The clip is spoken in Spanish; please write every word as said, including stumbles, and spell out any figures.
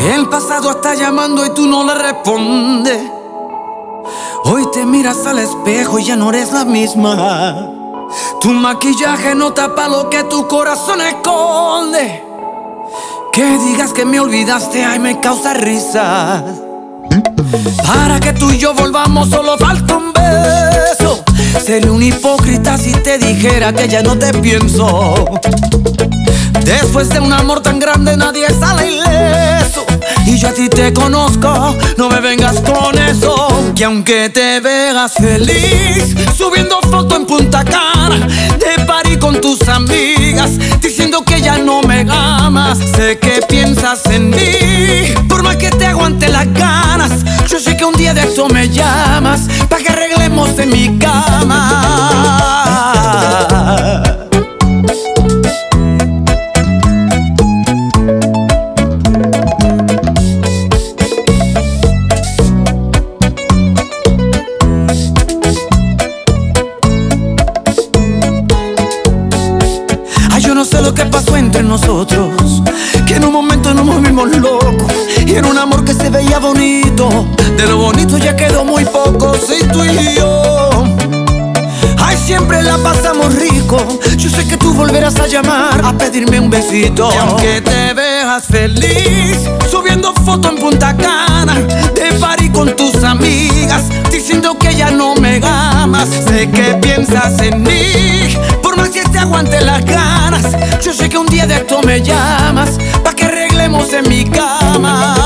El pasado está llamando y tú no le respondes. Hoy te miras al espejo y ya no eres la misma. Tu maquillaje no tapa lo que tu corazón esconde. Que digas que me olvidaste, ay, me causa risa. Para que tú y yo volvamos solo falta un beso. Sería un hipócrita si te dijera que ya no te pienso. Después de un amor tan grande nadie sale ileso. Y yo a ti te conozco, no me vengas con eso. Que aunque te veas feliz subiendo foto en Punta Cana, de party con tus amigas, diciendo que ya no me amas, sé que piensas en mí. Por más que te aguante las ganas, yo sé que un día de esto me llamas pa' que arreglemos en mi cama. Yo no sé lo que pasó entre nosotros, que en un momento nos movimos locos. Y era un amor que se veía bonito, de lo bonito ya quedó muy poco. Sí, tú y yo, ay, siempre la pasamos rico. Yo sé que tú volverás a llamar a pedirme un besito. Y aunque te veas feliz subiendo foto en Punta Cana, de party con tus amigas, diciendo que ya no me amas, sé que piensas en mí. Por más que te aguante las ganas, yo sé que un día de esto me llamas pa' que arreglemos en mi cama.